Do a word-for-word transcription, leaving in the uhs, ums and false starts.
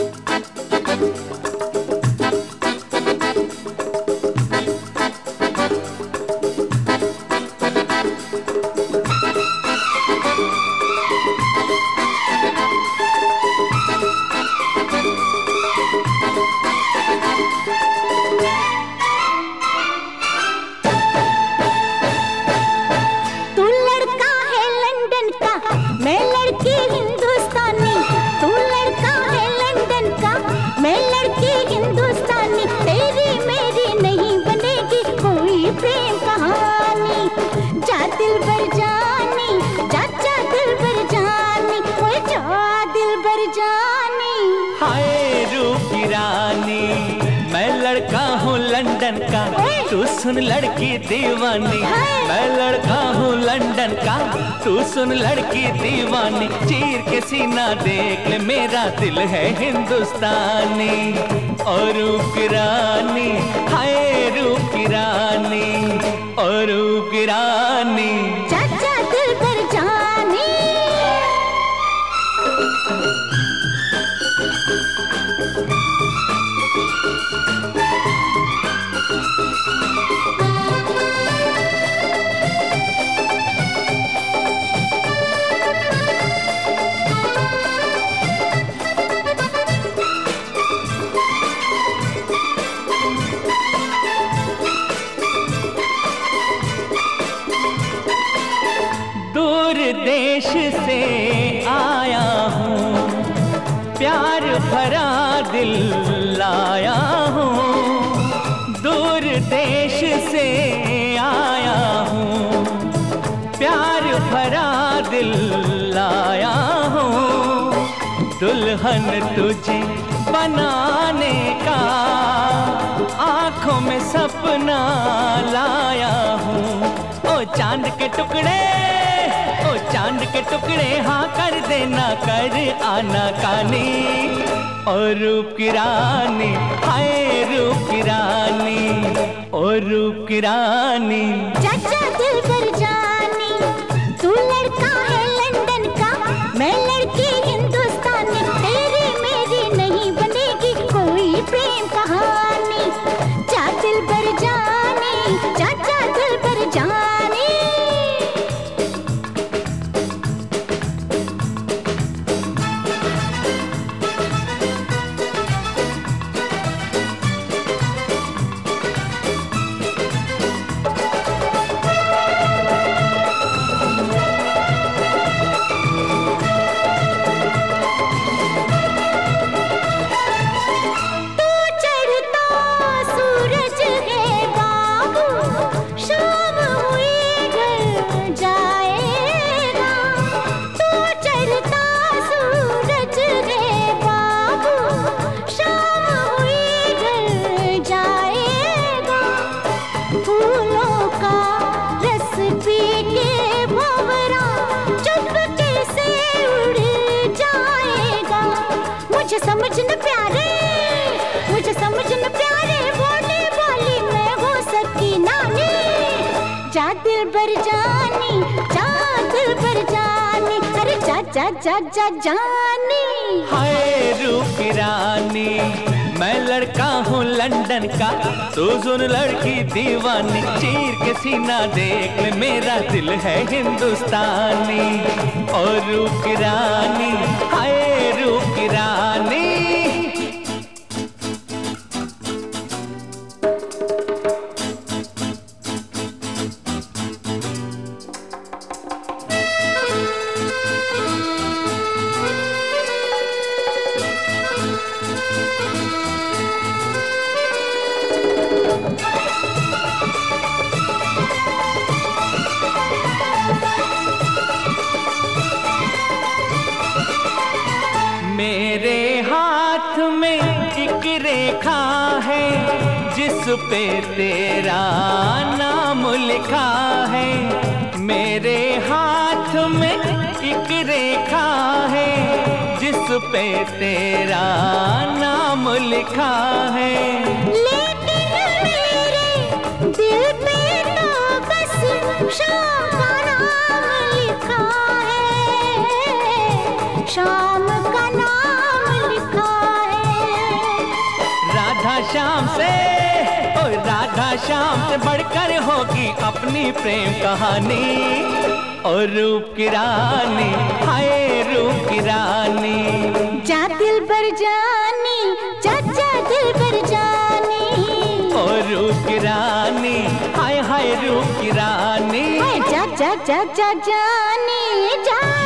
London का, तू सुन लड़की दीवानी। मैं लड़का हूँ लंदन का, तू सुन लड़की दीवानी। चीर के सीना देख ले, मेरा दिल है हिंदुस्तानी। और रूप की रानी, हाय रूप की रानी, और रूप की रानी। चाचा दिल पर जानी। दूर देश से आया हूँ, प्यार भरा दिल लाया हूँ। दूर देश से आया हूँ, प्यार भरा दिल लाया हूँ। दुल्हन तुझे बनाने का आँखों में सपना लाया हूँ। ओ चांद के टुकड़े, ओ चांद के टुकड़े, हाँ कर देना, कर आना कानी। और रूप की रानी, हाय रूप की रानी, और रूप की रानी। चाचा दिल पर जानी। तू लड़का है लंदन का, मैं लड़की हिंदुस्तानी। तेरी मेरी नहीं बनेगी कोई प्रेम कहानी। चाचा दिल पर जानी, चाचा दिल पर जानी। मुझे समझ न प्यारे, मुझे समझ न प्यारे, बोले बोली मैं हो सकी नानी। जा दिल पर जानी, जा दिल पर जानी, अरे जा जा जा जा जानी। हाय रूप की रानी, मैं लड़का हूँ लंदन का, तू सुन लड़की दीवानी। चीर के सीना देख ले, मेरा दिल है हिंदुस्तानी। और रूप की रानी, हाय रूप की रानी। मेरे हाथ में एक रेखा है, जिस पे तेरा नाम लिखा है। मेरे हाथ में एक रेखा है, जिस पे तेरा नाम लिखा है। लेकिन मेरे दिल पे तो बस शाम का नाम लिखा है, शाम का नाम लिखा है। श्याम से, ओ राधा श्याम से बढ़कर होगी अपनी प्रेम कहानी। और रूप की रानी, हाय रूप की रानी, जा दिल बर जानी, जा जा दिल बर जानी। और रूप की रानी, हाय हाय रूप की रानी, जा जा जा जा जानी जा।